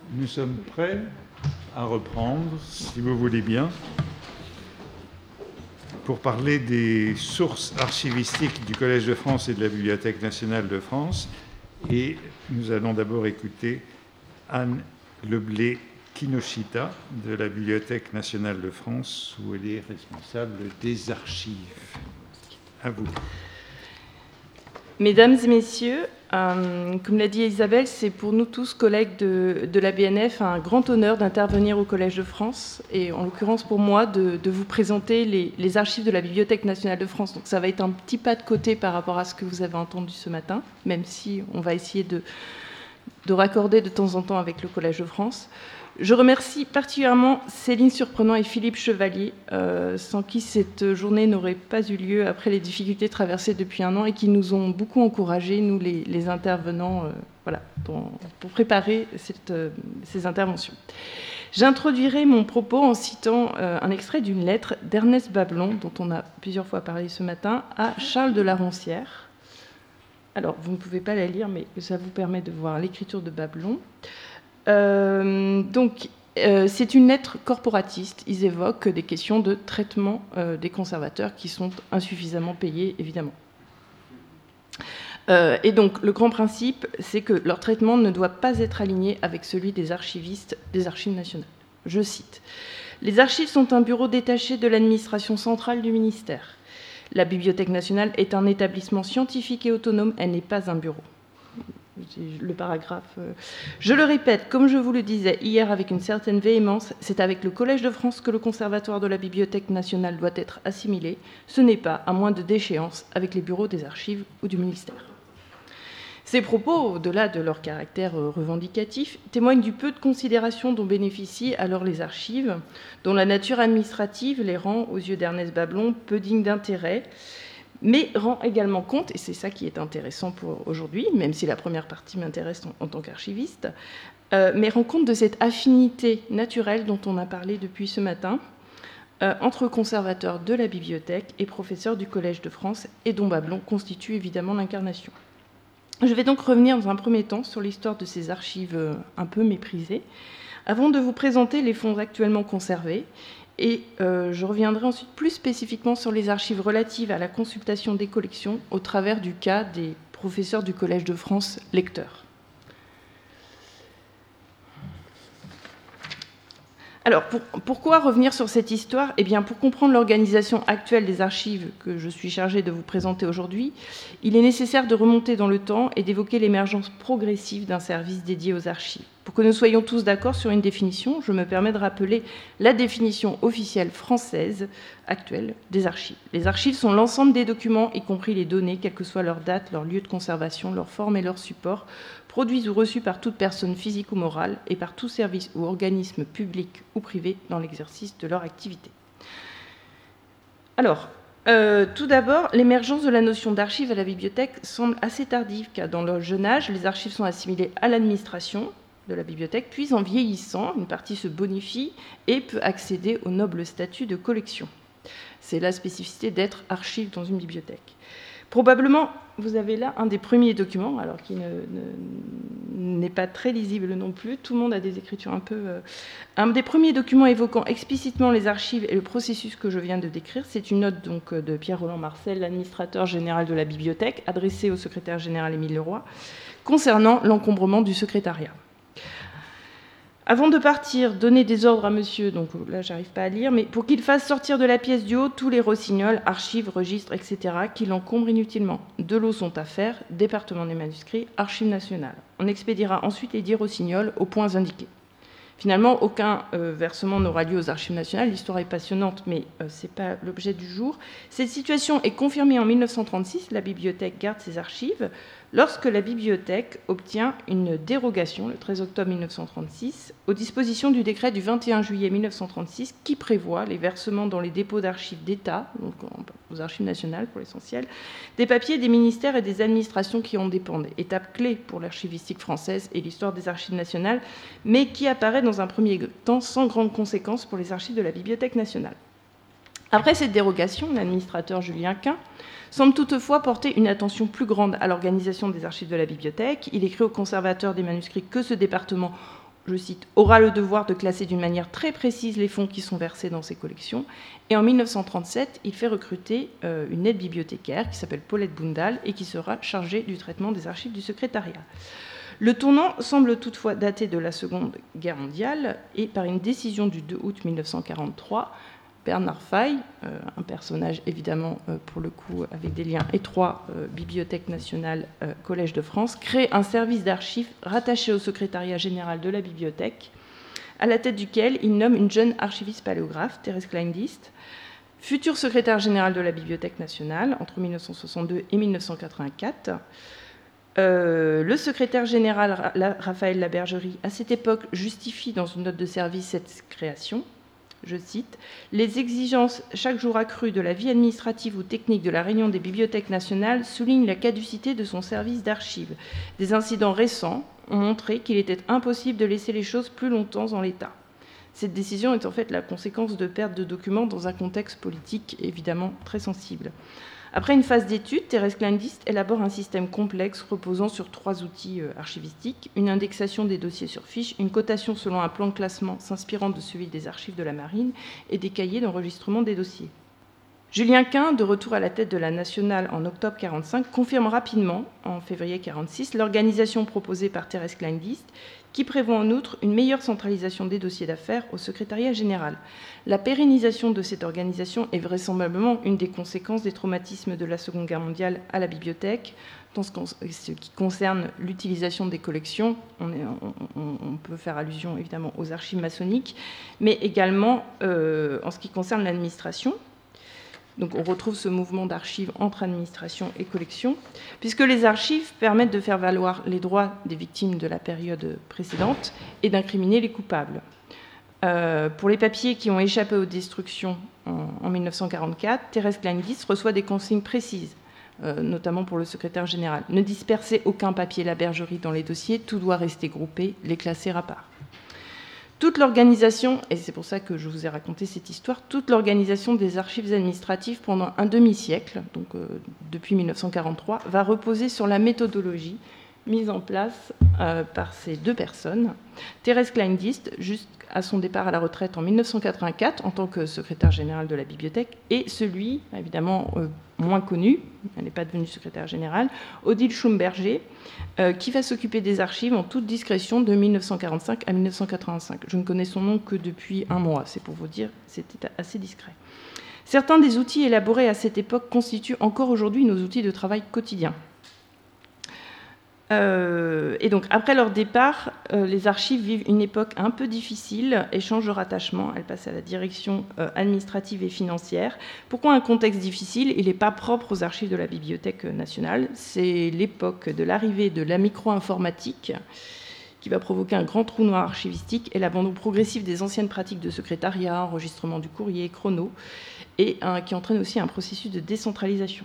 Nous sommes prêts à reprendre, si vous voulez bien, pour parler des sources archivistiques du Collège de France et de la Bibliothèque nationale de France. Et nous allons d'abord écouter Anne Leblé-Kinoshita de la Bibliothèque nationale de France, où elle est responsable des archives. À vous. Mesdames et messieurs, comme l'a dit Isabelle, c'est pour nous tous, collègues de la BNF, un grand honneur d'intervenir au Collège de France, et en l'occurrence pour moi, de vous présenter les archives de la Bibliothèque nationale de France. Donc ça va être un petit pas de côté par rapport à ce que vous avez entendu ce matin, même si on va essayer de raccorder de temps en temps avec le Collège de France. Je remercie particulièrement Céline Surprenant et Philippe Chevalier, sans qui cette journée n'aurait pas eu lieu après les difficultés traversées depuis un an et qui nous ont beaucoup encouragés, nous les intervenants, pour préparer ces interventions. J'introduirai mon propos en citant un extrait d'une lettre d'Ernest Bablon, dont on a plusieurs fois parlé ce matin, à Charles de la Roncière. Alors, vous ne pouvez pas la lire, mais ça vous permet de voir l'écriture de Bablon. C'est une lettre corporatiste. Ils évoquent des questions de traitement des conservateurs qui sont insuffisamment payés, évidemment. Et donc, le grand principe, c'est que leur traitement ne doit pas être aligné avec celui des archivistes des Archives nationales. Je cite : « Les archives sont un bureau détaché de l'administration centrale du ministère. La Bibliothèque nationale est un établissement scientifique et autonome, elle n'est pas un bureau. » Le paragraphe. Je le répète, comme je vous le disais hier avec une certaine véhémence, c'est avec le Collège de France que le conservatoire de la Bibliothèque nationale doit être assimilé. Ce n'est pas, à moins de déchéance, avec les bureaux des archives ou du ministère. Ces propos, au-delà de leur caractère revendicatif, témoignent du peu de considération dont bénéficient alors les archives, dont la nature administrative les rend, aux yeux d'Ernest Bablon, peu dignes d'intérêt, mais rend également compte, et c'est ça qui est intéressant pour aujourd'hui, même si la première partie m'intéresse en tant qu'archiviste, mais rend compte de cette affinité naturelle dont on a parlé depuis ce matin, entre conservateurs de la bibliothèque et professeurs du Collège de France, et dont Bablon constitue évidemment l'incarnation. Je vais donc revenir dans un premier temps sur l'histoire de ces archives un peu méprisées, avant de vous présenter les fonds actuellement conservés. Et je reviendrai ensuite plus spécifiquement sur les archives relatives à la consultation des collections au travers du cas des professeurs du Collège de France lecteurs. Alors, pourquoi revenir sur cette histoire ? Eh bien, pour comprendre l'organisation actuelle des archives que je suis chargée de vous présenter aujourd'hui, il est nécessaire de remonter dans le temps et d'évoquer l'émergence progressive d'un service dédié aux archives. Pour que nous soyons tous d'accord sur une définition, je me permets de rappeler la définition officielle française actuelle des archives. Les archives sont l'ensemble des documents, y compris les données, quelle que soit leur date, leur lieu de conservation, leur forme et leur support, produits ou reçus par toute personne physique ou morale et par tout service ou organisme public ou privé dans l'exercice de leur activité. Alors, tout d'abord, l'émergence de la notion d'archive à la bibliothèque semble assez tardive, car dans leur jeune âge, les archives sont assimilées à l'administration de la bibliothèque, puis en vieillissant, une partie se bonifie et peut accéder au noble statut de collection. C'est la spécificité d'être archive dans une bibliothèque. Probablement, vous avez là un des premiers documents, alors qui n'est pas très lisible non plus. Tout le monde a des écritures un peu... Un des premiers documents évoquant explicitement les archives et le processus que je viens de décrire, c'est une note donc, de Pierre-Roland Marcel, l'administrateur général de la bibliothèque, adressée au secrétaire général Émile Leroy, concernant l'encombrement du secrétariat. Avant de partir, donner des ordres à monsieur, donc là j'arrive pas à lire, mais pour qu'il fasse sortir de la pièce du haut tous les rossignols, archives, registres, etc., qui l'encombrent inutilement. De l'eau sont à faire, département des manuscrits, archives nationales. On expédiera ensuite les 10 rossignols aux points indiqués. Finalement, aucun versement n'aura lieu aux archives nationales. L'histoire est passionnante, mais ce n'est pas l'objet du jour. Cette situation est confirmée en 1936. La bibliothèque garde ses archives lorsque la bibliothèque obtient une dérogation, le 13 octobre 1936, aux dispositions du décret du 21 juillet 1936 qui prévoit les versements dans les dépôts d'archives d'État, donc aux archives nationales pour l'essentiel, des papiers des ministères et des administrations qui en dépendent. Étape clé pour l'archivistique française et l'histoire des archives nationales, mais qui apparaît dans un premier temps sans grande conséquence pour les archives de la Bibliothèque nationale. Après cette dérogation, l'administrateur Julien Quint semble toutefois porter une attention plus grande à l'organisation des archives de la bibliothèque. Il écrit au conservateur des manuscrits que ce département je cite, aura le devoir de classer d'une manière très précise les fonds qui sont versés dans ses collections. Et en 1937, il fait recruter une aide bibliothécaire qui s'appelle Paulette Boundal et qui sera chargée du traitement des archives du secrétariat. Le tournant semble toutefois dater de la Seconde Guerre mondiale et par une décision du 2 août 1943, Bernard Faye, un personnage évidemment pour le coup avec des liens étroits, Bibliothèque nationale, Collège de France, crée un service d'archives rattaché au secrétariat général de la bibliothèque, à la tête duquel il nomme une jeune archiviste paléographe, Thérèse Kleindienst, future secrétaire générale de la Bibliothèque nationale entre 1962 et 1984. Le secrétaire général Raphaël Labergerie, à cette époque, justifie dans une note de service cette création. Je cite, « Les exigences chaque jour accrues de la vie administrative ou technique de la Réunion des bibliothèques nationales soulignent la caducité de son service d'archives. Des incidents récents ont montré qu'il était impossible de laisser les choses plus longtemps en l'état. » Cette décision est en fait la conséquence de perte de documents dans un contexte politique évidemment très sensible. Après une phase d'étude, Thérèse Kleindienst élabore un système complexe reposant sur 3 outils archivistiques, une indexation des dossiers sur fiches, une cotation selon un plan de classement s'inspirant de celui des archives de la Marine et des cahiers d'enregistrement des dossiers. Julien Quin, de retour à la tête de la Nationale en octobre 1945, confirme rapidement, en février 1946, l'organisation proposée par Thérèse Kleindienst, qui prévoit en outre une meilleure centralisation des dossiers d'affaires au secrétariat général. La pérennisation de cette organisation est vraisemblablement une des conséquences des traumatismes de la Seconde Guerre mondiale à la bibliothèque. Dans ce qui concerne l'utilisation des collections, on peut faire allusion évidemment aux archives maçonniques, mais également en ce qui concerne l'administration. Donc on retrouve ce mouvement d'archives entre administration et collection, puisque les archives permettent de faire valoir les droits des victimes de la période précédente et d'incriminer les coupables. Pour les papiers qui ont échappé aux destructions en 1944, Thérèse Kleindienst reçoit des consignes précises, notamment pour le secrétaire général. Ne dispersez aucun papier Labergerie dans les dossiers, tout doit rester groupé, les classer à part. Toute l'organisation, et c'est pour ça que je vous ai raconté cette histoire, toute l'organisation des archives administratives pendant un demi-siècle, donc depuis 1943, va reposer sur la méthodologie mise en place par ces 2 personnes. Thérèse Kleindienst, jusqu'à son départ à la retraite en 1984 en tant que secrétaire générale de la bibliothèque, et celui, évidemment moins connu, elle n'est pas devenue secrétaire générale, Odile Schumberger, qui va s'occuper des archives en toute discrétion de 1945 à 1985. Je ne connais son nom que depuis 1 mois, c'est pour vous dire, c'était assez discret. Certains des outils élaborés à cette époque constituent encore aujourd'hui nos outils de travail quotidiens. Et donc, après leur départ, les archives vivent une époque un peu difficile et changent de rattachement. Elles passent à la direction administrative et financière. Pourquoi un contexte difficile ? Il n'est pas propre aux archives de la Bibliothèque nationale. C'est l'époque de l'arrivée de la micro-informatique qui va provoquer un grand trou noir archivistique et l'abandon progressif des anciennes pratiques de secrétariat, enregistrement du courrier, chrono, et qui entraîne aussi un processus de décentralisation.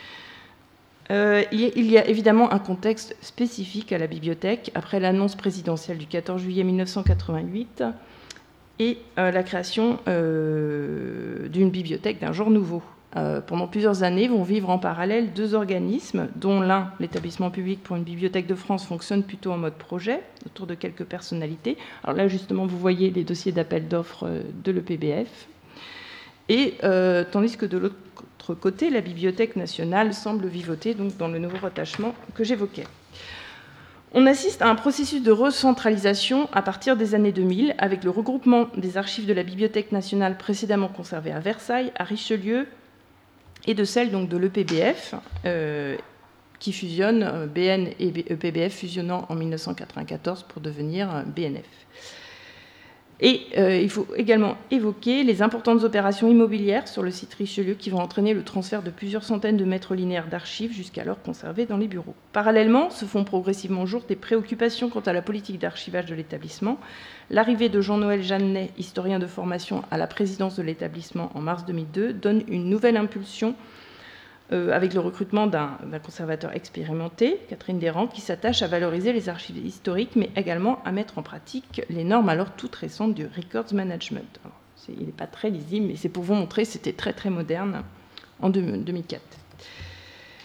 Il y a évidemment un contexte spécifique à la bibliothèque après l'annonce présidentielle du 14 juillet 1988 et la création d'une bibliothèque d'un genre nouveau. Pendant plusieurs années vont vivre en parallèle 2 organismes, dont l'un, l'établissement public pour une bibliothèque de France, fonctionne plutôt en mode projet, autour de quelques personnalités. Alors là, justement, vous voyez les dossiers d'appel d'offres de l'EPBF. Et tandis que de l'autre côté, la Bibliothèque nationale semble vivoter donc, dans le nouveau rattachement que j'évoquais. On assiste à un processus de recentralisation à partir des années 2000, avec le regroupement des archives de la Bibliothèque nationale précédemment conservées à Versailles, à Richelieu, et de celles donc, de l'EPBF, qui fusionnent, BN et EPBF fusionnant en 1994 pour devenir BNF. Et il faut également évoquer les importantes opérations immobilières sur le site Richelieu qui vont entraîner le transfert de plusieurs centaines de mètres linéaires d'archives jusqu'alors conservées dans les bureaux. Parallèlement, se font progressivement jour des préoccupations quant à la politique d'archivage de l'établissement. L'arrivée de Jean-Noël Jeannet, historien de formation, à la présidence de l'établissement en mars 2002, donne une nouvelle impulsion avec le recrutement d'un conservateur expérimenté, Catherine Desrands, qui s'attache à valoriser les archives historiques, mais également à mettre en pratique les normes alors toutes récentes du Records Management. Alors, il n'est pas très lisible, mais c'est pour vous montrer que c'était très très moderne en 2004.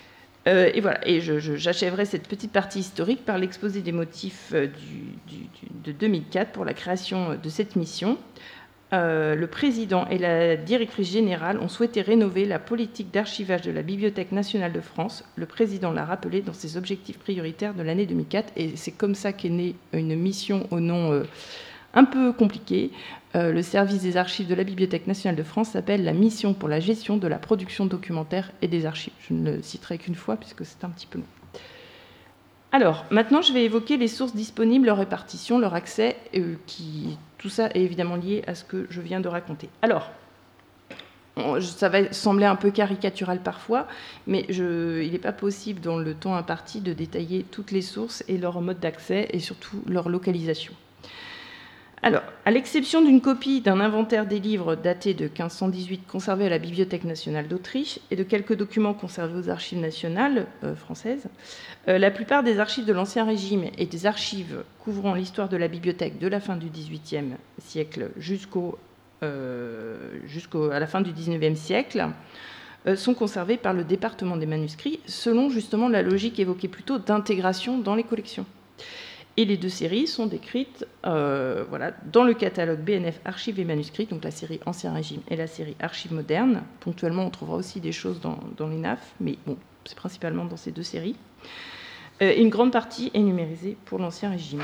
Et voilà, et j'achèverai cette petite partie historique par l'exposé des motifs de 2004 pour la création de cette mission. Le président et la directrice générale ont souhaité rénover la politique d'archivage de la Bibliothèque nationale de France. Le président l'a rappelé dans ses objectifs prioritaires de l'année 2004, et c'est comme ça qu'est née une mission au nom un peu compliqué. Le service des archives de la Bibliothèque nationale de France s'appelle la mission pour la gestion de la production documentaire et des archives. Je ne le citerai qu'une fois puisque c'est un petit peu long. Alors, maintenant, je vais évoquer les sources disponibles, leur répartition, leur accès, tout ça est évidemment lié à ce que je viens de raconter. Alors, ça va sembler un peu caricatural parfois, mais il n'est pas possible dans le temps imparti de détailler toutes les sources et leur mode d'accès et surtout leur localisation. Alors, à l'exception d'une copie d'un inventaire des livres daté de 1518 conservé à la Bibliothèque nationale d'Autriche et de quelques documents conservés aux archives nationales françaises, la plupart des archives de l'Ancien Régime et des archives couvrant l'histoire de la bibliothèque de la fin du XVIIIe siècle à la fin du XIXe siècle sont conservées par le département des manuscrits selon justement la logique évoquée plus tôt d'intégration dans les collections. Et les deux séries sont décrites dans le catalogue BNF Archives et Manuscrits, donc la série Ancien Régime et la série Archives modernes. Ponctuellement, on trouvera aussi des choses dans les NAF, mais bon, c'est principalement dans ces deux séries. Et une grande partie est numérisée pour l'Ancien Régime.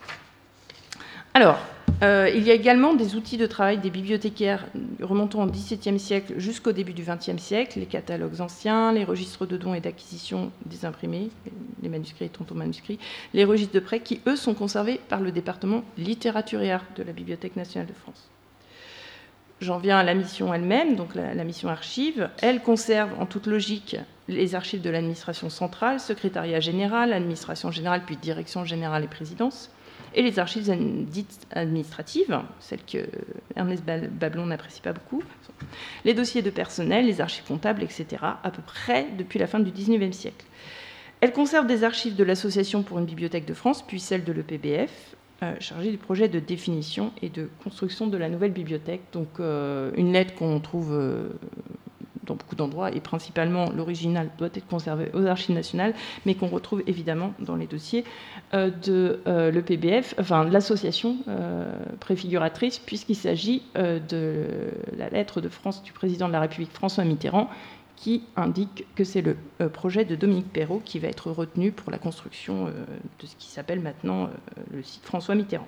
Alors, il y a également des outils de travail des bibliothécaires remontant au XVIIe siècle jusqu'au début du XXe siècle, les catalogues anciens, les registres de dons et d'acquisition des imprimés, les manuscrits et tonton-manuscrits, les registres de prêts qui, eux, sont conservés par le département littérature et art de la Bibliothèque nationale de France. J'en viens à la mission elle-même, donc la mission archive. Elle conserve en toute logique les archives de l'administration centrale, secrétariat général, administration générale, puis direction générale et présidence, et les archives dites administratives, celles que Ernest Bablon n'apprécie pas beaucoup, les dossiers de personnel, les archives comptables, etc., à peu près depuis la fin du XIXe siècle. Elle conserve des archives de l'Association pour une bibliothèque de France, puis celles de l'EPBF, chargée du projet de définition et de construction de la nouvelle bibliothèque. Donc une lettre qu'on trouve dans beaucoup d'endroits, et principalement l'original doit être conservé aux archives nationales, mais qu'on retrouve évidemment dans les dossiers de l'EPBF, enfin de l'association préfiguratrice, puisqu'il s'agit de la lettre de France du président de la République François Mitterrand, qui indique que c'est le projet de Dominique Perrault qui va être retenu pour la construction de ce qui s'appelle maintenant le site François Mitterrand.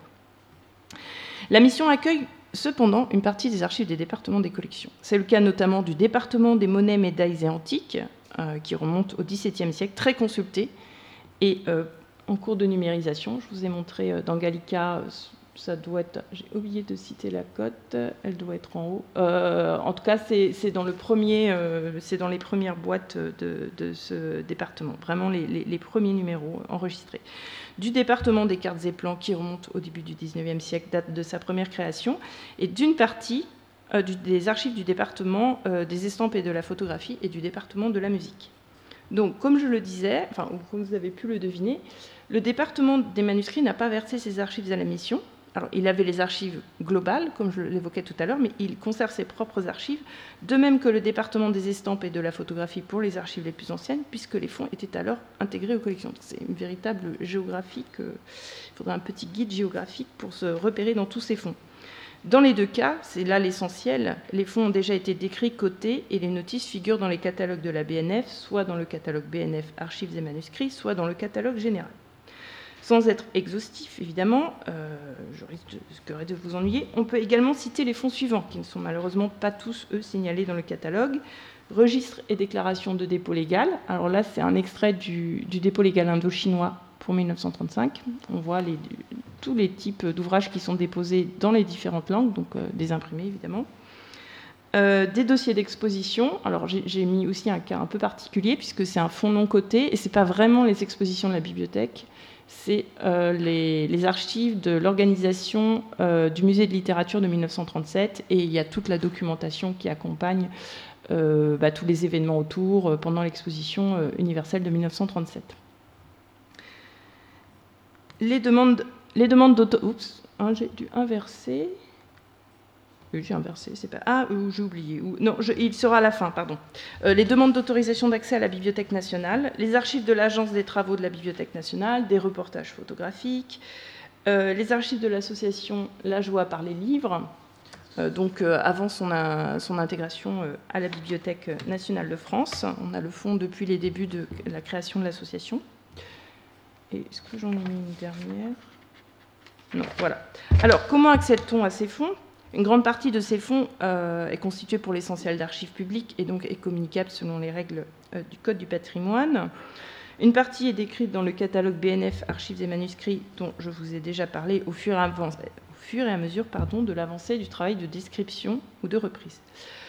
La mission accueille cependant une partie des archives des départements des collections. C'est le cas notamment du département des monnaies, médailles et antiques, qui remonte au XVIIe siècle, très consulté et en cours de numérisation. Je vous ai montré dans Gallica, ça doit être, j'ai oublié de citer la cote, elle doit être en haut. En tout cas, c'est dans les premières boîtes de ce département, vraiment les premiers numéros enregistrés. Du département des cartes et plans qui remonte au début du XIXe siècle, date de sa première création, et d'une partie des archives du département des estampes et de la photographie et du département de la musique. Donc, comme je le disais, enfin, comme vous avez pu le deviner, le département des manuscrits n'a pas versé ses archives à la mission. Alors, il avait les archives globales, comme je l'évoquais tout à l'heure, mais il conserve ses propres archives, de même que le département des estampes et de la photographie pour les archives les plus anciennes, puisque les fonds étaient alors intégrés aux collections. C'est une véritable géographique. Il faudra un petit guide géographique pour se repérer dans tous ces fonds. Dans les deux cas, c'est là l'essentiel, les fonds ont déjà été décrits, cotés, et les notices figurent dans les catalogues de la BNF, soit dans le catalogue BNF Archives et Manuscrits, soit dans le catalogue général. Sans être exhaustif, évidemment, je risquerais de vous ennuyer, on peut également citer les fonds suivants, qui ne sont malheureusement pas tous, eux, signalés dans le catalogue. Registre et déclaration de dépôt légal. Alors là, c'est un extrait du dépôt légal indo-chinois pour 1935. On voit tous les types d'ouvrages qui sont déposés dans les différentes langues, donc des imprimés, évidemment. Des dossiers d'exposition. Alors j'ai mis aussi un cas un peu particulier, puisque c'est un fonds non coté, et ce n'est pas vraiment les expositions de la bibliothèque, c'est les archives de l'organisation du musée de littérature de 1937, et il y a toute la documentation qui accompagne tous les événements autour pendant l'exposition universelle de 1937. Les demandes d'auto... Oups, j'ai dû inverser. J'ai inversé, c'est pas... Ah, j'ai oublié. Non, il sera à la fin, pardon. Les demandes d'autorisation d'accès à la Bibliothèque nationale, les archives de l'Agence des travaux de la Bibliothèque nationale, des reportages photographiques, les archives de l'association La Joie par les livres, avant son intégration à la Bibliothèque nationale de France. On a le fonds depuis les débuts de la création de l'association. Et est-ce que j'en ai mis une dernière ? Non, voilà. Alors, comment accède-t-on à ces fonds ? Une grande partie de ces fonds est constituée pour l'essentiel d'archives publiques et donc est communicable selon les règles du Code du patrimoine. Une partie est décrite dans le catalogue BNF Archives et manuscrits dont je vous ai déjà parlé au fur et à mesure de l'avancée du travail de description ou de reprise.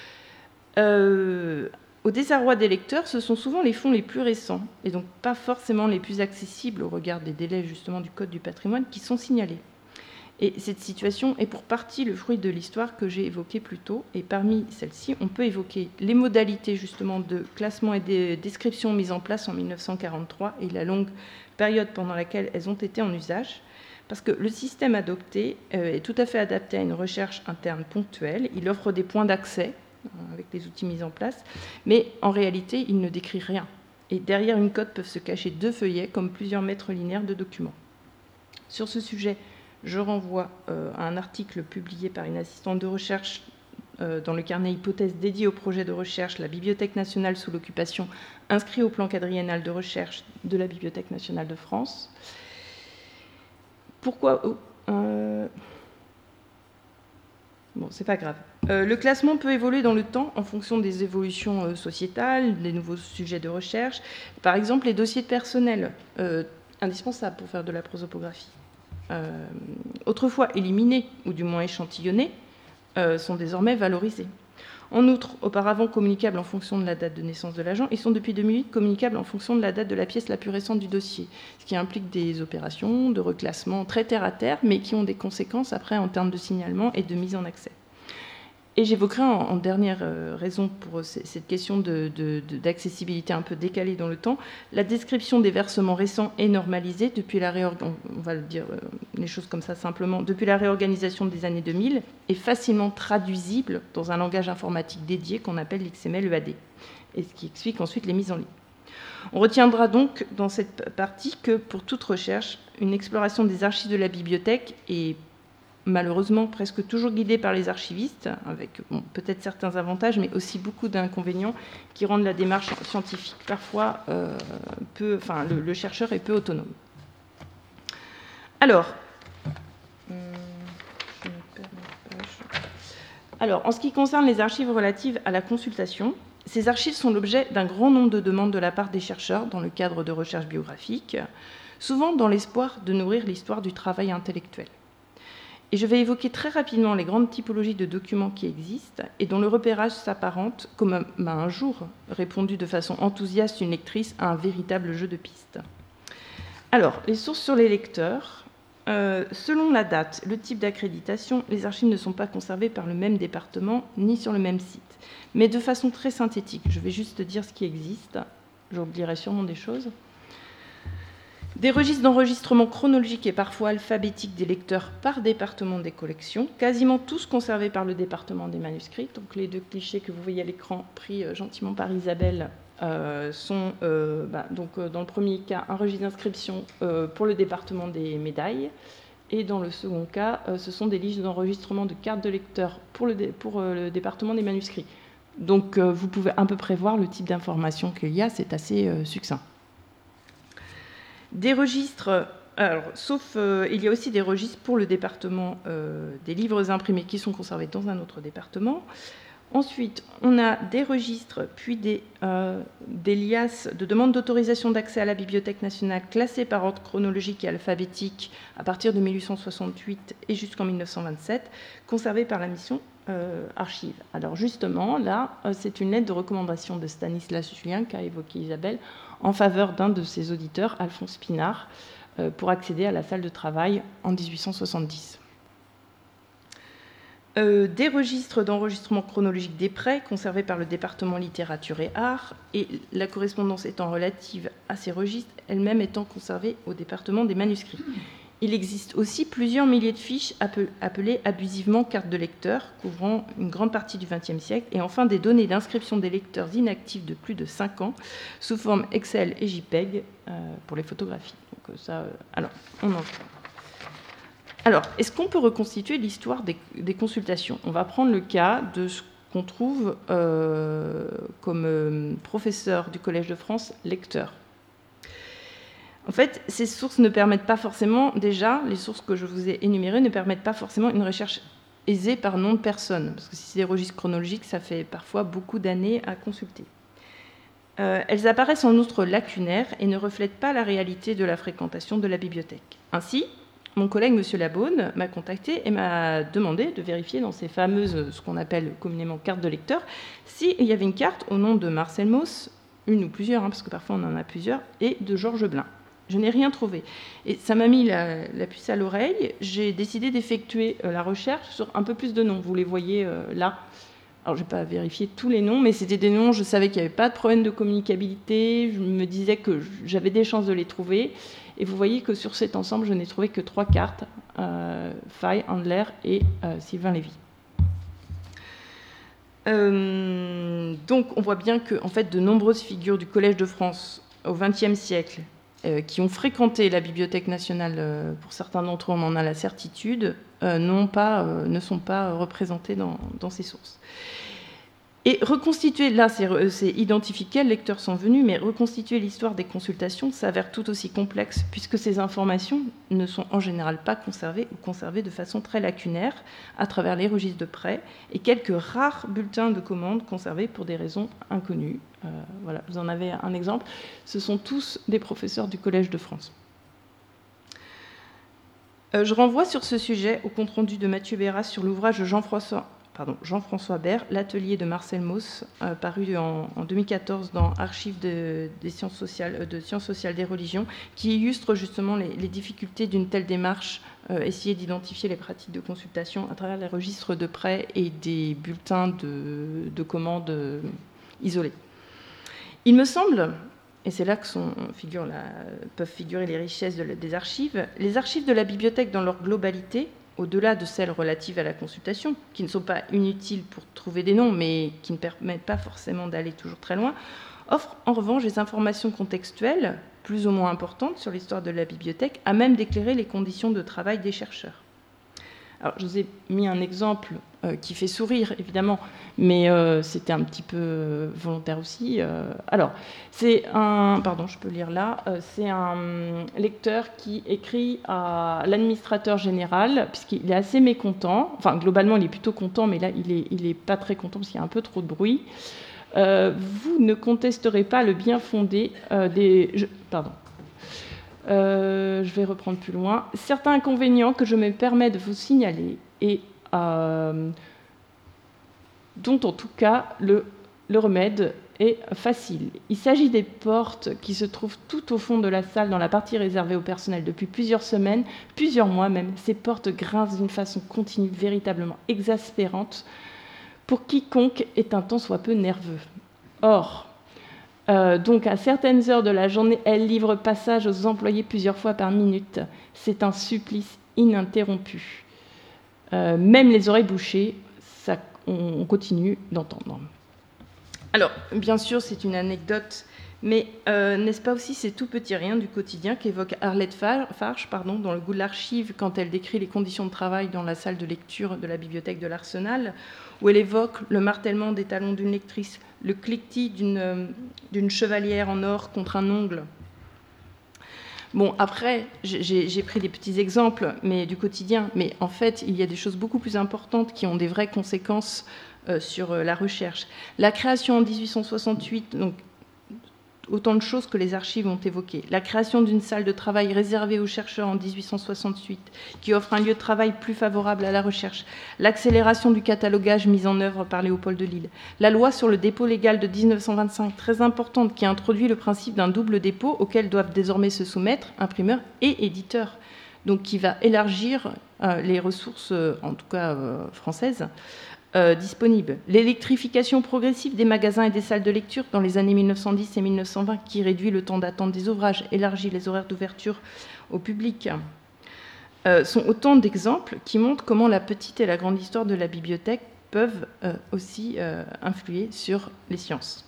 Au désarroi des lecteurs, ce sont souvent les fonds les plus récents et donc pas forcément les plus accessibles au regard des délais justement du Code du patrimoine qui sont signalés. Et cette situation est pour partie le fruit de l'histoire que j'ai évoquée plus tôt. Et parmi celles-ci, on peut évoquer les modalités justement de classement et de description mises en place en 1943 et la longue période pendant laquelle elles ont été en usage. Parce que le système adopté est tout à fait adapté à une recherche interne ponctuelle. Il offre des points d'accès avec les outils mis en place, mais en réalité, il ne décrit rien. Et derrière une cote peuvent se cacher 2 feuillets comme plusieurs mètres linéaires de documents. Sur ce sujet, je renvoie à un article publié par une assistante de recherche dans le carnet hypothèse dédié au projet de recherche La Bibliothèque nationale sous l'occupation, inscrit au plan quadriennal de recherche de la Bibliothèque nationale de France. Pourquoi Bon, c'est pas grave. Le classement peut évoluer dans le temps en fonction des évolutions sociétales, des nouveaux sujets de recherche. Par exemple, les dossiers de personnel, indispensables pour faire de la prosopographie. Autrefois éliminés, ou du moins échantillonnés, sont désormais valorisés. En outre, auparavant communicables en fonction de la date de naissance de l'agent, ils sont depuis 2008 communicables en fonction de la date de la pièce la plus récente du dossier, ce qui implique des opérations de reclassement très terre-à-terre, mais qui ont des conséquences après en termes de signalement et de mise en accès. Et j'évoquerai en dernière raison pour cette question d'accessibilité un peu décalée dans le temps, la description des versements récents est normalisée depuis la réorganisation, on va le dire les choses comme ça simplement, depuis la réorganisation des années 2000, et facilement traduisible dans un langage informatique dédié qu'on appelle l'XML-EAD, et ce qui explique ensuite les mises en ligne. On retiendra donc dans cette partie que pour toute recherche, une exploration des archives de la bibliothèque est malheureusement presque toujours guidée par les archivistes, avec peut-être certains avantages, mais aussi beaucoup d'inconvénients qui rendent la démarche scientifique parfois le chercheur est peu autonome. Alors, en ce qui concerne les archives relatives à la consultation, ces archives sont l'objet d'un grand nombre de demandes de la part des chercheurs dans le cadre de recherches biographiques, souvent dans l'espoir de nourrir l'histoire du travail intellectuel. Et je vais évoquer très rapidement les grandes typologies de documents qui existent et dont le repérage s'apparente, comme m'a un jour répondu de façon enthousiaste une lectrice, à un véritable jeu de pistes. Alors, les sources sur les lecteurs. Selon la date, le type d'accréditation, les archives ne sont pas conservées par le même département ni sur le même site, mais de façon très synthétique. Je vais juste dire ce qui existe. J'oublierai sûrement des choses. Des registres d'enregistrement chronologique et parfois alphabétique des lecteurs par département des collections, quasiment tous conservés par le département des manuscrits. Donc les 2 clichés que vous voyez à l'écran, pris gentiment par Isabelle, sont dans le premier cas un registre d'inscription pour le département des médailles, et dans le second cas, ce sont des listes d'enregistrement de cartes de lecteurs pour le département des manuscrits. Donc vous pouvez à peu près voir le type d'information qu'il y a, c'est assez succinct. Des registres, il y a aussi des registres pour le département des livres imprimés qui sont conservés dans un autre département. Ensuite, on a des registres, puis des liasses de demande d'autorisation d'accès à la Bibliothèque nationale classées par ordre chronologique et alphabétique à partir de 1868 et jusqu'en 1927, conservées par la mission Archives. Alors justement, là, c'est une lettre de recommandation de Stanislas Julien qu'a évoqué Isabelle en faveur d'un de ses auditeurs, Alphonse Pinard, pour accéder à la salle de travail en 1870. Des registres d'enregistrement chronologique des prêts conservés par le département littérature et art, et la correspondance étant relative à ces registres, elle-même étant conservée au département des manuscrits. Il existe aussi plusieurs milliers de fiches appelées abusivement cartes de lecteur, couvrant une grande partie du XXe siècle, et enfin des données d'inscription des lecteurs inactifs de plus de 5 ans, sous forme Excel et JPEG pour les photographies. Donc ça, alors, on en parle. Alors, est-ce qu'on peut reconstituer l'histoire des consultations? On va prendre le cas de ce qu'on trouve comme professeur du Collège de France, lecteur. En fait, ces sources ne permettent pas forcément, déjà, les sources que je vous ai énumérées ne permettent pas forcément une recherche aisée par nom de personne, parce que si c'est des registres chronologiques, ça fait parfois beaucoup d'années à consulter. Elles apparaissent en outre lacunaires et ne reflètent pas la réalité de la fréquentation de la bibliothèque. Ainsi, mon collègue, M. Labaune, m'a contacté et m'a demandé de vérifier dans ces fameuses, ce qu'on appelle communément cartes de lecteur, s'il y avait une carte au nom de Marcel Mauss, une ou plusieurs, parce que parfois on en a plusieurs, et de Georges Blin. Je n'ai rien trouvé. Et ça m'a mis la puce à l'oreille. J'ai décidé d'effectuer la recherche sur un peu plus de noms. Vous les voyez là. Alors, je n'ai pas vérifié tous les noms, mais c'était des noms, je savais qu'il n'y avait pas de problème de communicabilité. Je me disais que j'avais des chances de les trouver. Et vous voyez que sur cet ensemble, je n'ai trouvé que 3 cartes, Fay, Handler et Sylvain Lévy. Donc, on voit bien que en fait, de nombreuses figures du Collège de France au XXe siècle qui ont fréquenté la Bibliothèque nationale, pour certains d'entre eux, on en a la certitude, ne sont pas représentés dans ces sources. Et reconstituer, là c'est identifier quels lecteurs sont venus, mais reconstituer l'histoire des consultations s'avère tout aussi complexe, puisque ces informations ne sont en général pas conservées ou conservées de façon très lacunaire à travers les registres de prêt et quelques rares bulletins de commande conservés pour des raisons inconnues. Voilà, vous en avez un exemple. Ce sont tous des professeurs du Collège de France. Je renvoie sur ce sujet au compte-rendu de Mathieu Béras sur l'ouvrage de Jean-François Bert, L'atelier de Marcel Mauss, paru en 2014 dans Archives des sciences sociales des religions, qui illustre justement les difficultés d'une telle démarche, essayer d'identifier les pratiques de consultation à travers les registres de prêt et des bulletins de commandes isolés. Il me semble, et c'est là que peuvent figurer les richesses des archives, les archives de la bibliothèque dans leur globalité, au-delà de celles relatives à la consultation, qui ne sont pas inutiles pour trouver des noms, mais qui ne permettent pas forcément d'aller toujours très loin, offrent en revanche des informations contextuelles, plus ou moins importantes, sur l'histoire de la bibliothèque, à même d'éclairer les conditions de travail des chercheurs. Alors, je vous ai mis un exemple qui fait sourire, évidemment, mais c'était un petit peu volontaire aussi. Alors, c'est un... Pardon, je peux lire là. C'est un lecteur qui écrit à l'administrateur général, puisqu'il est assez mécontent. Enfin, globalement, il est plutôt content, mais là, il est pas très content parce qu'il y a un peu trop de bruit. Vous ne contesterez pas le bien fondé Pardon. Je vais reprendre plus loin. Certains inconvénients que je me permets de vous signaler et dont en tout cas le remède est facile. Il s'agit des portes qui se trouvent tout au fond de la salle dans la partie réservée au personnel depuis plusieurs semaines, plusieurs mois même. Ces portes grincent d'une façon continue, véritablement exaspérante pour quiconque est un tant soit peu nerveux. Or, donc à certaines heures de la journée, elle livre passage aux employés plusieurs fois par minute. C'est un supplice ininterrompu. Même les oreilles bouchées, on continue d'entendre. Alors, bien sûr, c'est une anecdote, mais n'est-ce pas aussi ces tout petits riens du quotidien qu'évoque Arlette Farge dans Le goût de l'archive, quand elle décrit les conditions de travail dans la salle de lecture de la bibliothèque de l'Arsenal, où elle évoque le martèlement des talons d'une lectrice, le cliquetis d'une chevalière en or contre un ongle. Bon, après, j'ai pris des petits exemples du quotidien, mais en fait, il y a des choses beaucoup plus importantes qui ont des vraies conséquences sur la recherche. La création en 1868, donc autant de choses que les archives ont évoquées. La création d'une salle de travail réservée aux chercheurs en 1868, qui offre un lieu de travail plus favorable à la recherche. L'accélération du catalogage mise en œuvre par Léopold de Lille. La loi sur le dépôt légal de 1925, très importante, qui a introduit le principe d'un double dépôt auquel doivent désormais se soumettre imprimeurs et éditeurs. Donc qui va élargir les ressources, en tout cas françaises, disponibles. L'électrification progressive des magasins et des salles de lecture dans les années 1910 et 1920 qui réduit le temps d'attente des ouvrages, élargit les horaires d'ouverture au public. sont autant d'exemples qui montrent comment la petite et la grande histoire de la bibliothèque peuvent aussi influer sur les sciences.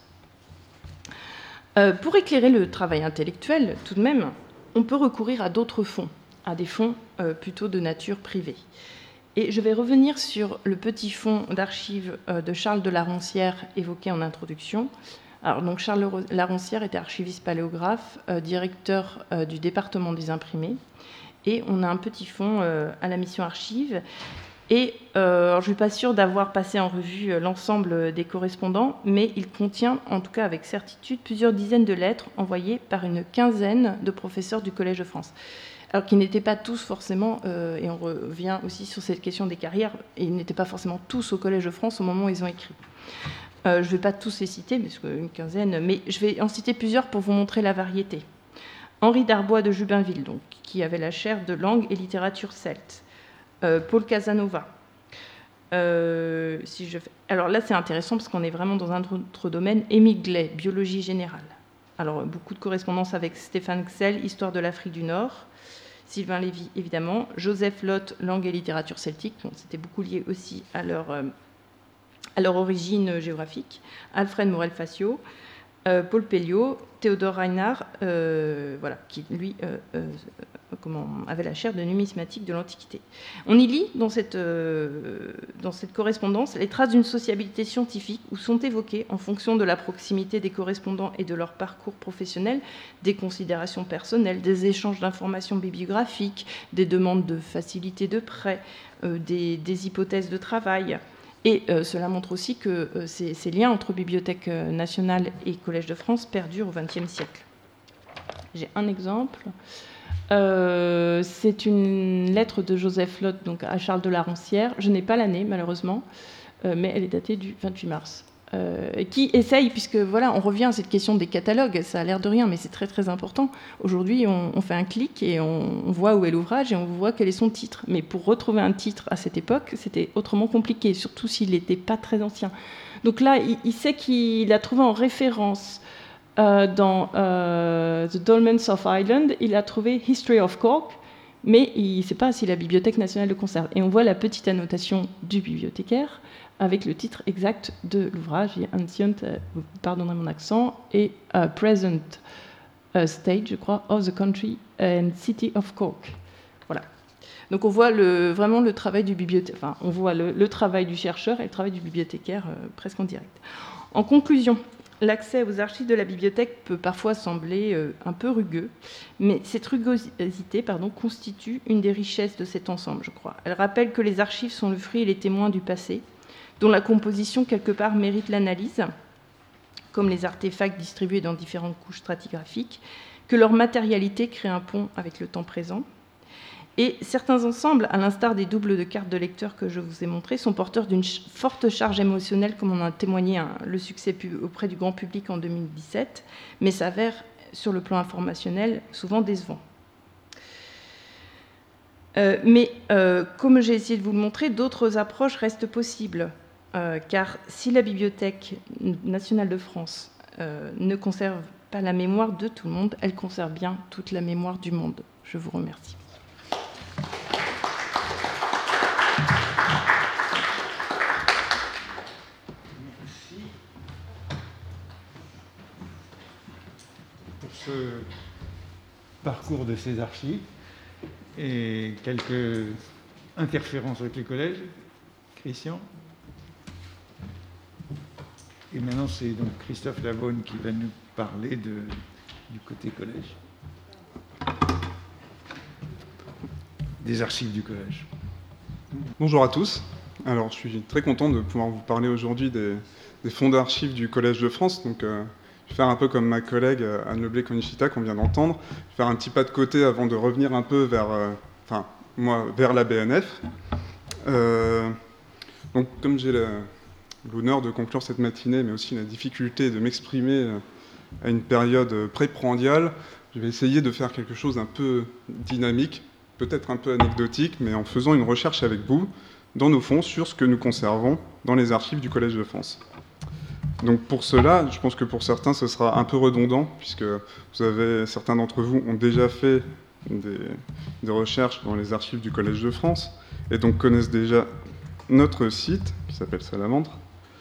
Pour éclairer le travail intellectuel, tout de même, on peut recourir à d'autres fonds, à des fonds plutôt de nature privée. Et je vais revenir sur le petit fonds d'archives de Charles de Laroncière évoqué en introduction. Alors, donc, Charles Laroncière était archiviste paléographe, directeur du département des imprimés. Et on a un petit fonds à la mission archives. Et je ne suis pas sûre d'avoir passé en revue l'ensemble des correspondants, mais il contient, en tout cas avec certitude, plusieurs dizaines de lettres envoyées par une quinzaine de professeurs du Collège de France. Alors qu'ils n'étaient pas tous forcément, et on revient aussi sur cette question des carrières, ils n'étaient pas forcément tous au Collège de France au moment où ils ont écrit. Je ne vais pas tous les citer, parce qu'une quinzaine, mais je vais en citer plusieurs pour vous montrer la variété. Henri Darbois de Jubainville, donc, qui avait la chaire de langue et littérature celte. Paul Casanova. Alors là, c'est intéressant parce qu'on est vraiment dans un autre domaine. Émile Gley, biologie générale. Alors, beaucoup de correspondances avec Stéphane Gsell, histoire de l'Afrique du Nord. Sylvain Lévy, évidemment. Joseph Lotte, langue et littérature celtique. Donc, c'était beaucoup lié aussi à leur origine géographique. Alfred Morel-Facio. Paul Pelliot, Théodore Reinhardt, qui, lui, avait la chaire de numismatique de l'Antiquité. On y lit, dans cette correspondance, les traces d'une sociabilité scientifique où sont évoquées, en fonction de la proximité des correspondants et de leur parcours professionnel, des considérations personnelles, des échanges d'informations bibliographiques, des demandes de facilité de prêt, des hypothèses de travail. Et cela montre aussi que ces liens entre Bibliothèque nationale et Collège de France perdurent au XXe siècle. J'ai un exemple. C'est une lettre de Joseph Lotte donc, à Charles de Laroncière. Je n'ai pas l'année, malheureusement, mais elle est datée du 28 mars. Qui essaye, puisque voilà, on revient à cette question des catalogues, ça a l'air de rien, mais c'est très très important. Aujourd'hui, on fait un clic et on voit où est l'ouvrage et on voit quel est son titre. Mais pour retrouver un titre à cette époque, c'était autrement compliqué, surtout s'il n'était pas très ancien. Donc là, il sait qu'il a trouvé en référence dans The Dolmens of Ireland, il a trouvé History of Cork, mais il ne sait pas si la Bibliothèque nationale le conserve. Et on voit la petite annotation du bibliothécaire avec le titre exact de l'ouvrage, Ancient, pardonnez mon accent, et Present State, je crois, of the Country and City of Cork. Voilà. Donc on voit vraiment le travail du bibliothécaire, enfin, on voit le travail du chercheur et le travail du bibliothécaire presque en direct. En conclusion, l'accès aux archives de la bibliothèque peut parfois sembler un peu rugueux, mais cette rugosité constitue une des richesses de cet ensemble, je crois. Elle rappelle que les archives sont le fruit et les témoins du passé, dont la composition, quelque part, mérite l'analyse, comme les artefacts distribués dans différentes couches stratigraphiques, que leur matérialité crée un pont avec le temps présent. Et certains ensembles, à l'instar des doubles de cartes de lecteur que je vous ai montrés, sont porteurs d'une forte charge émotionnelle, comme on a témoigné le succès auprès du grand public en 2017, mais s'avèrent, sur le plan informationnel, souvent décevants. Mais comme j'ai essayé de vous le montrer, d'autres approches restent possibles, car si la Bibliothèque nationale de France ne conserve pas la mémoire de tout le monde, elle conserve bien toute la mémoire du monde. Je vous remercie. Pour ce parcours de ces archives et quelques interférences avec les collèges. Christian. Et maintenant, c'est donc Christophe Lavonne qui va nous parler du côté collège. Des archives du collège. Bonjour à tous. Alors, je suis très content de pouvoir vous parler aujourd'hui des fonds d'archives du Collège de France. Donc, je vais faire un peu comme ma collègue Anne Leblé-Konichita qu'on vient d'entendre. Je vais faire un petit pas de côté avant de revenir un peu vers la BNF. Donc, comme j'ai l'honneur de conclure cette matinée, mais aussi la difficulté de m'exprimer à une période pré-prandiale, je vais essayer de faire quelque chose un peu dynamique, peut-être un peu anecdotique, mais en faisant une recherche avec vous dans nos fonds sur ce que nous conservons dans les archives du Collège de France. Donc pour cela, je pense que pour certains, ce sera un peu redondant, puisque certains d'entre vous ont déjà fait des recherches dans les archives du Collège de France, et donc connaissent déjà notre site, qui s'appelle Salamandre.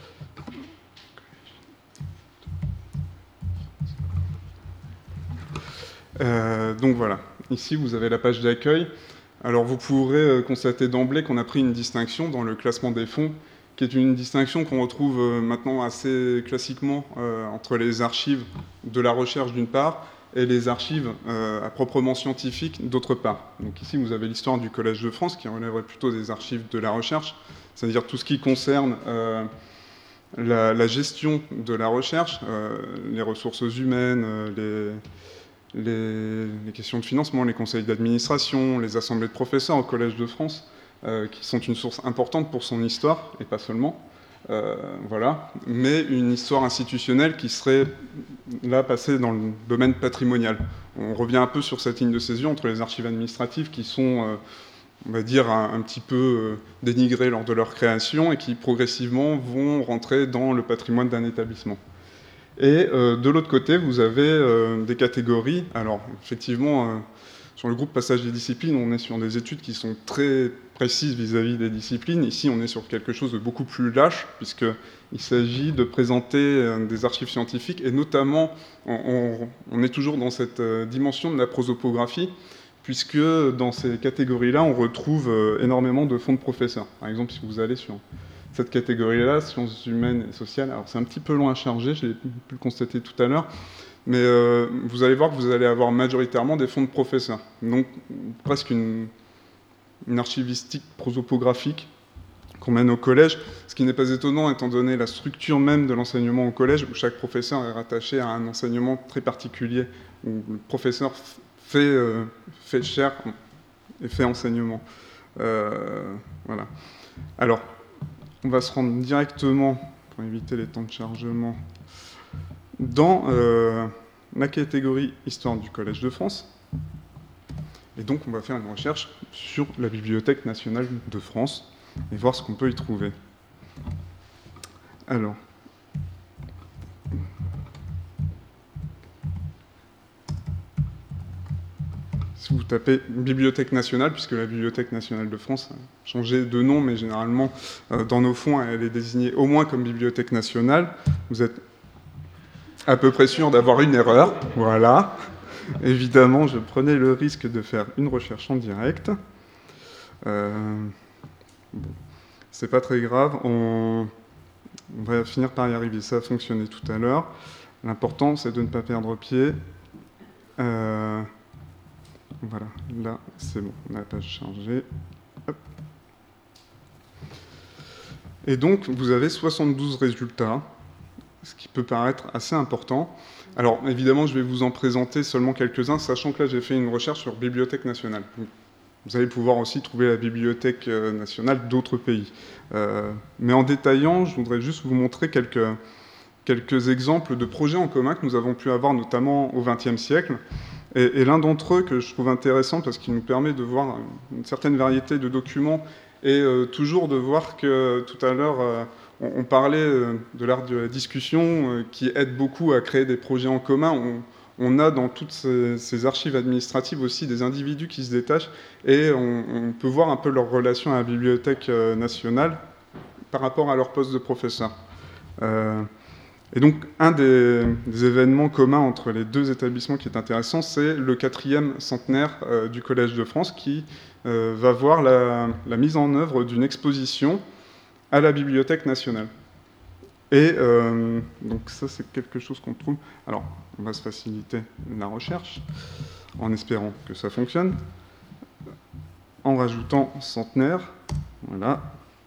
Donc voilà, ici vous avez la page d'accueil. Alors vous pourrez constater d'emblée qu'on a pris une distinction dans le classement des fonds, qui est une distinction qu'on retrouve maintenant assez classiquement entre les archives de la recherche d'une part et les archives à proprement scientifiques d'autre part. Donc ici vous avez l'histoire du Collège de France qui relèverait plutôt des archives de la recherche, c'est-à-dire tout ce qui concerne la gestion de la recherche, les ressources humaines, les questions de financement, les conseils d'administration, les assemblées de professeurs au Collège de France, qui sont une source importante pour son histoire, et pas seulement, voilà, mais une histoire institutionnelle qui serait là passée dans le domaine patrimonial. On revient un peu sur cette ligne de césure entre les archives administratives qui sont, on va dire, un petit peu dénigrées lors de leur création et qui progressivement vont rentrer dans le patrimoine d'un établissement. Et de l'autre côté, vous avez des catégories. Alors, effectivement, sur le groupe Passage des disciplines, on est sur des études qui sont très précises vis-à-vis des disciplines. Ici, on est sur quelque chose de beaucoup plus lâche, puisqu'il s'agit de présenter des archives scientifiques, et notamment, on est toujours dans cette dimension de la prosopographie, puisque dans ces catégories-là, on retrouve énormément de fonds de professeurs. Par exemple, si vous allez sur cette catégorie-là, sciences humaines et sociales, alors c'est un petit peu loin à charger, j'ai pu le constater tout à l'heure, mais vous allez voir que vous allez avoir majoritairement des fonds de professeurs. Donc presque une archivistique prosopographique qu'on mène au collège, ce qui n'est pas étonnant étant donné la structure même de l'enseignement au collège, où chaque professeur est rattaché à un enseignement très particulier, où le professeur fait chaire et fait enseignement. Voilà. Alors, on va se rendre directement, pour éviter les temps de chargement, dans la catégorie Histoire du Collège de France. Et donc, on va faire une recherche sur la Bibliothèque nationale de France et voir ce qu'on peut y trouver. Alors, si vous tapez Bibliothèque nationale, puisque la Bibliothèque nationale de France a changé de nom, mais généralement, dans nos fonds, elle est désignée au moins comme Bibliothèque nationale, vous êtes à peu près sûr d'avoir une erreur. Voilà. Évidemment, je prenais le risque de faire une recherche en direct. Bon, c'est pas très grave, on va finir par y arriver. Ça a fonctionné tout à l'heure. L'important, c'est de ne pas perdre pied. Voilà, là, c'est bon, la page chargée. Hop. Et donc, vous avez 72 résultats, ce qui peut paraître assez important. Alors, évidemment, je vais vous en présenter seulement quelques-uns, sachant que là, j'ai fait une recherche sur Bibliothèque nationale. Vous allez pouvoir aussi trouver la Bibliothèque nationale d'autres pays. Mais en détaillant, je voudrais juste vous montrer quelques exemples de projets en commun que nous avons pu avoir, notamment au XXe siècle. Et l'un d'entre eux que je trouve intéressant parce qu'il nous permet de voir une certaine variété de documents et toujours de voir que tout à l'heure, on parlait de l'art de la discussion qui aide beaucoup à créer des projets en commun. On a dans toutes ces archives administratives aussi des individus qui se détachent et on peut voir un peu leur relation à la Bibliothèque nationale par rapport à leur poste de professeur. Et donc, un des événements communs entre les deux établissements qui est intéressant, c'est le 4e centenaire du Collège de France qui va voir la mise en œuvre d'une exposition à la Bibliothèque nationale. Et donc ça, c'est quelque chose qu'on trouve... Alors, on va se faciliter la recherche en espérant que ça fonctionne, en rajoutant centenaire. Voilà.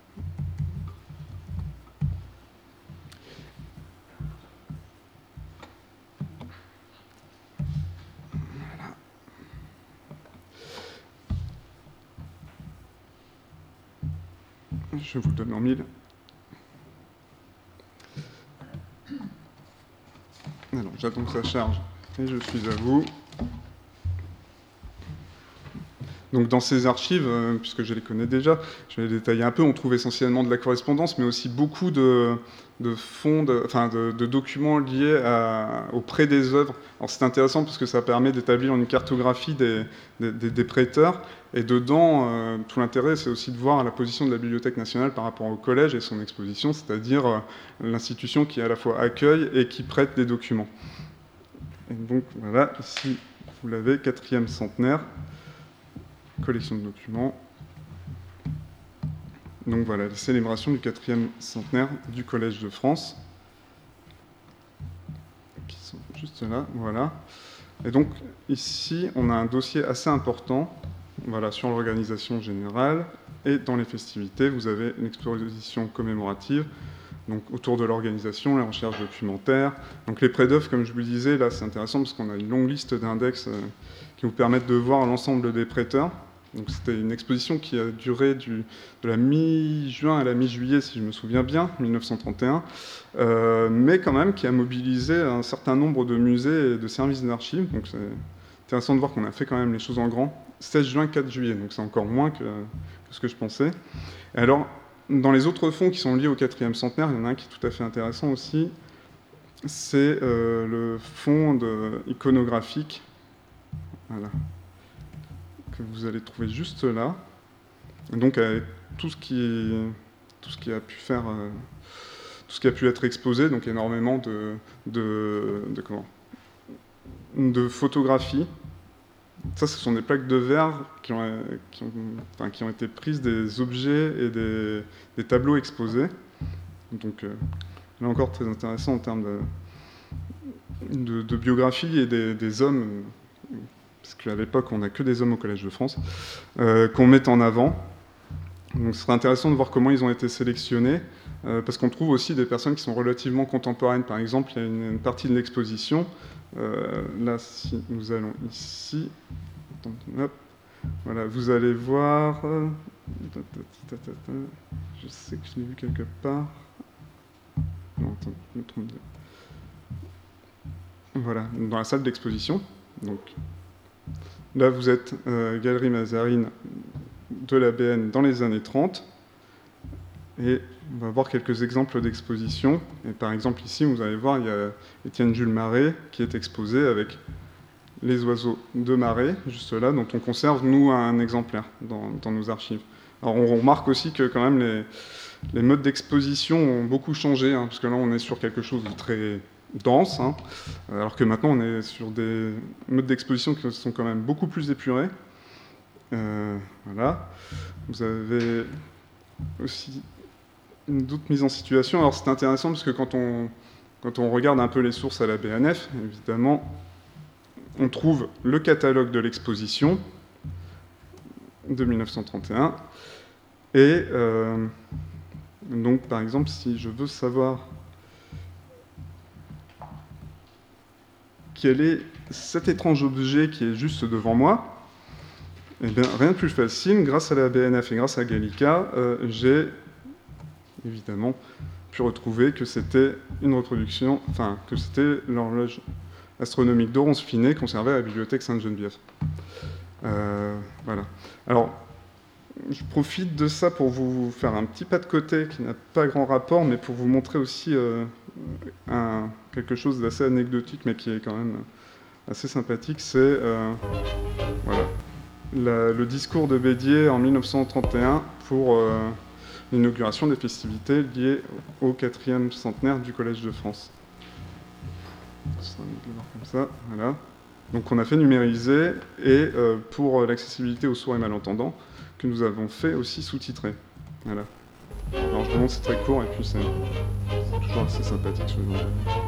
Je vous donne en mille. Alors, j'attends que ça charge et je suis à vous. Donc dans ces archives, puisque je les connais déjà, je vais les détailler un peu, on trouve essentiellement de la correspondance, mais aussi beaucoup de fonds, de documents liés au prêt des œuvres. Alors c'est intéressant parce que ça permet d'établir une cartographie des prêteurs, et dedans, tout l'intérêt, c'est aussi de voir la position de la Bibliothèque nationale par rapport au collège et son exposition, c'est-à-dire l'institution qui à la fois accueille et qui prête des documents. Et donc voilà, ici vous l'avez, 4e centenaire, collection de documents. Donc voilà, les célébrations du 4e centenaire du Collège de France, qui sont juste là, voilà. Et donc ici, on a un dossier assez important, voilà, sur l'organisation générale, et dans les festivités, vous avez une exposition commémorative, donc autour de l'organisation, la recherche documentaire. Donc les prêts d'œuvres, comme je vous le disais, là c'est intéressant parce qu'on a une longue liste d'index qui vous permettent de voir l'ensemble des prêteurs. Donc c'était une exposition qui a duré de la mi-juin à la mi-juillet, si je me souviens bien, 1931, mais quand même qui a mobilisé un certain nombre de musées et de services d'archives. Donc c'est intéressant de voir qu'on a fait quand même les choses en grand. 16 juin, 4 juillet, donc c'est encore moins que ce que je pensais. Et alors, dans les autres fonds qui sont liés au 4e centenaire, il y en a un qui est tout à fait intéressant aussi, c'est le fonds iconographique, voilà, que vous allez trouver juste là. Et donc avec tout ce qui a pu faire, tout ce qui a pu être exposé, donc énormément de photographies. Ça, ce sont des plaques de verre qui ont été prises des objets et des tableaux exposés. Donc là encore très intéressant en termes de biographie et des hommes, parce qu'à l'époque on n'a que des hommes au Collège de France, qu'on met en avant. Donc ce serait intéressant de voir comment ils ont été sélectionnés, parce qu'on trouve aussi des personnes qui sont relativement contemporaines. Par exemple, il y a une partie de l'exposition. Là, si nous allons ici, hop, voilà, vous allez voir, je sais que je l'ai vu quelque part, non, attends, je me trompe. Voilà, dans la salle d'exposition. Donc, là, vous êtes Galerie Mazarine de la BN dans les années 30, et on va voir quelques exemples d'expositions. Et par exemple, ici, vous allez voir, il y a Étienne Jules Marais qui est exposé avec les oiseaux de Marais, juste là, dont on conserve, nous, un exemplaire dans nos archives. Alors, on remarque aussi que, quand même, les modes d'exposition ont beaucoup changé, hein, parce que là, on est sur quelque chose de très dense, hein, alors que maintenant, on est sur des modes d'exposition qui sont quand même beaucoup plus épurés. Voilà. Vous avez aussi d'autres mises en situation. Alors c'est intéressant parce que quand on regarde un peu les sources à la BNF, évidemment, on trouve le catalogue de l'exposition de 1931. Et donc, par exemple, si je veux savoir quel est cet étrange objet qui est juste devant moi, eh bien, rien de plus facile, grâce à la BNF et grâce à Gallica, j'ai évidemment pu retrouver que c'était une reproduction, enfin, que c'était l'horloge astronomique d'Oronce Finet conservée à la bibliothèque Sainte-Geneviève. Voilà. Alors, je profite de ça pour vous faire un petit pas de côté qui n'a pas grand rapport, mais pour vous montrer aussi quelque chose d'assez anecdotique, mais qui est quand même assez sympathique. C'est voilà, le discours de Bédier en 1931 pour l'inauguration des festivités liées au 4e centenaire du Collège de France. Comme ça, voilà. Donc on a fait numériser, et pour l'accessibilité aux sourds et malentendants, que nous avons fait aussi sous-titrer. Voilà. Alors je vous montre, c'est très court, et puis c'est toujours assez sympathique ce genre.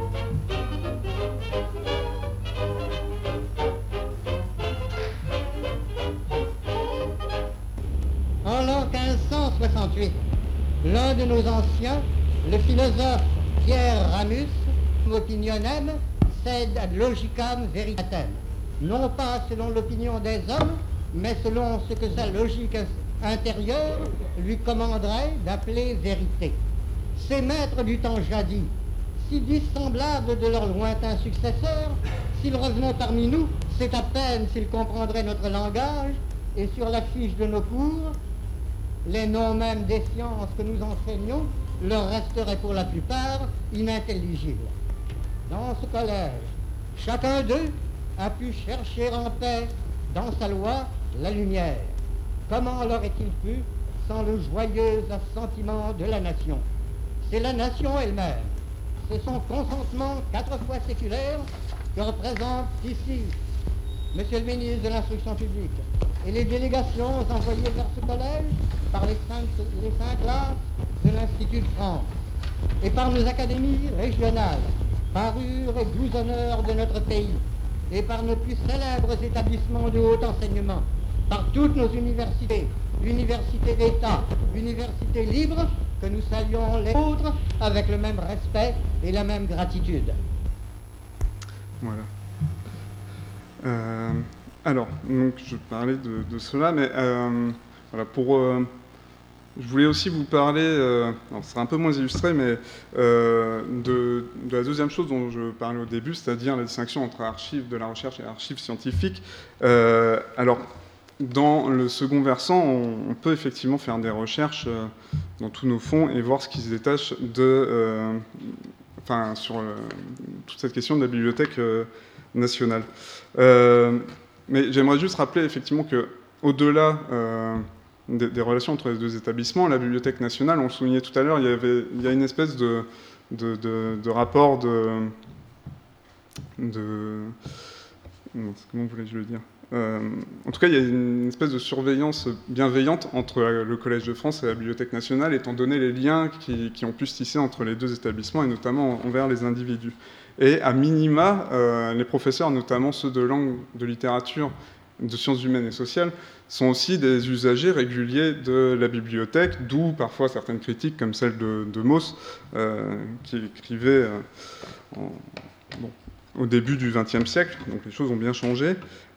En l'an 1568, l'un de nos anciens, le philosophe Pierre Ramus, opinionem sed ad logicam veritatem, non pas selon l'opinion des hommes, mais selon ce que sa logique intérieure lui commanderait d'appeler vérité. Ces maîtres du temps jadis, si dissemblables de leurs lointains successeurs, s'ils revenaient parmi nous, c'est à peine s'ils comprendraient notre langage, et sur la fiche de nos cours, les noms même des sciences que nous enseignons leur resteraient pour la plupart inintelligibles. Dans ce collège, chacun d'eux a pu chercher en paix dans sa loi la lumière. Comment l'aurait-il pu sans le joyeux assentiment de la nation? C'est la nation elle-même, c'est son consentement 4 fois séculaire que représente ici Monsieur le ministre de l'Instruction publique et les délégations envoyées vers ce collège par les cinq classes de l'Institut de France et par nos académies régionales, parures et blousonneurs de notre pays, et par nos plus célèbres établissements de haut enseignement, par toutes nos universités, universités d'État, universités libres, que nous saluons les autres avec le même respect et la même gratitude. Voilà. Alors, donc, je parlais de cela, mais voilà, je voulais aussi vous parler, alors ce sera un peu moins illustré, mais de la deuxième chose dont je parlais au début, c'est-à-dire la distinction entre archives de la recherche et archives scientifiques. Alors, dans le second versant, on peut effectivement faire des recherches dans tous nos fonds et voir ce qui se détache sur toute cette question de la bibliothèque nationale. Mais j'aimerais juste rappeler effectivement qu'au-delà des relations entre les deux établissements, la Bibliothèque nationale, on le soulignait tout à l'heure, il y a une espèce de rapport comment voulais-je le dire, en tout cas, il y a une espèce de surveillance bienveillante entre le Collège de France et la Bibliothèque nationale, étant donné les liens qui ont pu se tisser entre les deux établissements, et notamment envers les individus. Et à minima, les professeurs, notamment ceux de langue, de littérature, de sciences humaines et sociales, sont aussi des usagers réguliers de la bibliothèque, d'où parfois certaines critiques, comme celle de Mauss, qui écrivait au début du XXe siècle, donc les choses ont bien changé,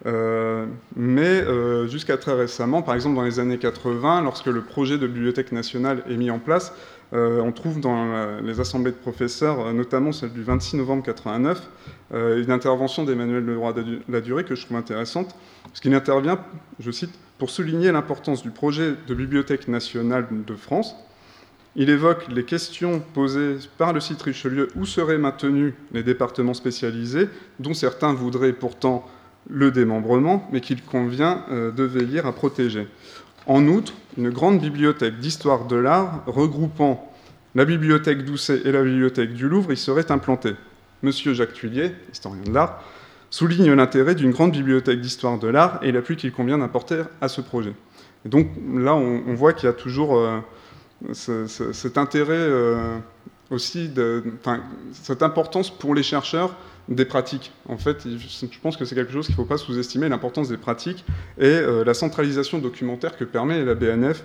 mais jusqu'à très récemment, par exemple dans les années 80, lorsque le projet de bibliothèque nationale est mis en place, on trouve dans les assemblées de professeurs, notamment celle du 26 novembre 89, une intervention d'Emmanuel Leroy-Ladurie que je trouve intéressante, parce qu'il intervient, je cite, « pour souligner l'importance du projet de bibliothèque nationale de France ». Il évoque les questions posées par le site Richelieu où seraient maintenus les départements spécialisés, dont certains voudraient pourtant le démembrement, mais qu'il convient de veiller à protéger. En outre, une grande bibliothèque d'histoire de l'art regroupant la bibliothèque Doucet et la bibliothèque du Louvre y serait implantée. Monsieur Jacques Thuillier, historien de l'art, souligne l'intérêt d'une grande bibliothèque d'histoire de l'art et l'appui qu'il convient d'apporter à ce projet. Et donc là, on voit qu'il y a toujours cet intérêt aussi, cette importance pour les chercheurs des pratiques. En fait, je pense que c'est quelque chose qu'il ne faut pas sous-estimer, l'importance des pratiques et la centralisation documentaire que permet la BNF.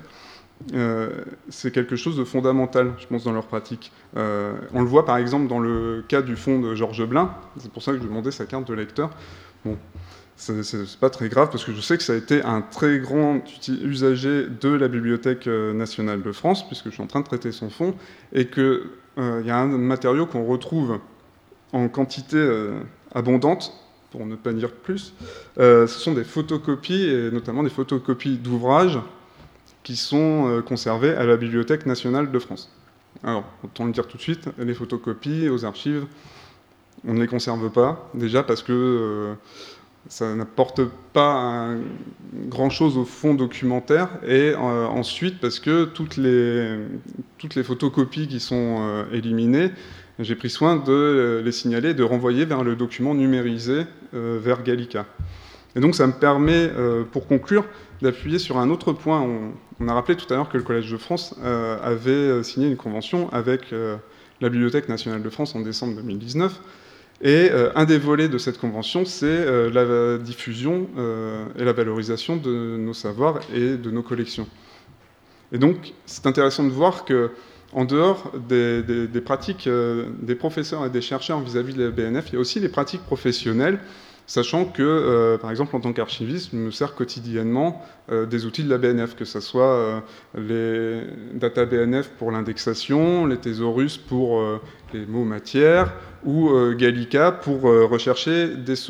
C'est quelque chose de fondamental, je pense, dans leur pratique. On le voit par exemple dans le cas du fonds de Georges Blin, c'est pour ça que je demandais sa carte de lecteur. Bon, c'est pas très grave parce que je sais que ça a été un très grand usager de la Bibliothèque nationale de France, puisque je suis en train de traiter son fonds, et qu'il y a un matériau qu'on retrouve en quantité abondante, pour ne pas dire plus. Ce sont des photocopies, et notamment des photocopies d'ouvrages qui sont conservés à la Bibliothèque nationale de France. Alors, autant le dire tout de suite, les photocopies aux archives, on ne les conserve pas, déjà parce que ça n'apporte pas grand-chose au fond documentaire, et ensuite parce que toutes les photocopies qui sont éliminées, j'ai pris soin de les signaler, de renvoyer vers le document numérisé vers Gallica. Et donc ça me permet, pour conclure, d'appuyer sur un autre point. On a rappelé tout à l'heure que le Collège de France avait signé une convention avec la Bibliothèque nationale de France en décembre 2019. Et un des volets de cette convention, c'est la diffusion et la valorisation de nos savoirs et de nos collections. Et donc, c'est intéressant de voir qu'en dehors des pratiques des professeurs et des chercheurs vis-à-vis de la BNF, il y a aussi les pratiques professionnelles, sachant que, par exemple, en tant qu'archiviste, je me sers quotidiennement des outils de la BNF, que ce soit les data BNF pour l'indexation, les thésaurus pour les mots matières, ou Gallica pour rechercher des sources.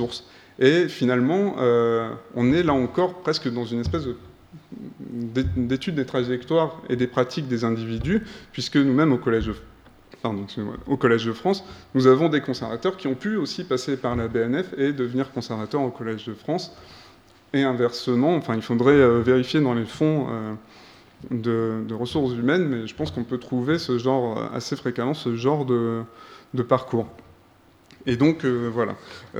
Et finalement, on est là encore presque dans une espèce d'étude des trajectoires et des pratiques des individus, puisque nous-mêmes au Collège de France, nous avons des conservateurs qui ont pu aussi passer par la BNF et devenir conservateurs au Collège de France. Et inversement, enfin, il faudrait vérifier dans les fonds de ressources humaines, mais je pense qu'on peut trouver ce genre, assez fréquemment ce genre de parcours. Et donc, voilà.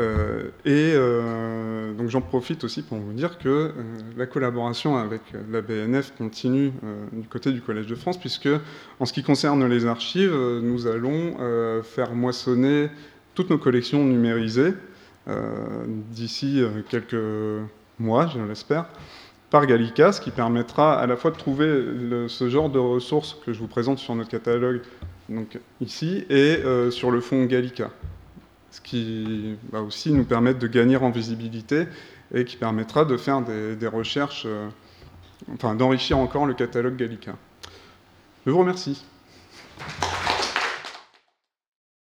Donc, j'en profite aussi pour vous dire que la collaboration avec la BNF continue du côté du Collège de France, puisque, en ce qui concerne les archives, nous allons faire moissonner toutes nos collections numérisées d'ici quelques mois, je l'espère, par Gallica, ce qui permettra à la fois de trouver ce genre de ressources que je vous présente sur notre catalogue, donc ici, et sur le fonds Gallica. Ce qui va aussi nous permettre de gagner en visibilité et qui permettra de faire des recherches, enfin d'enrichir encore le catalogue Gallica. Je vous remercie.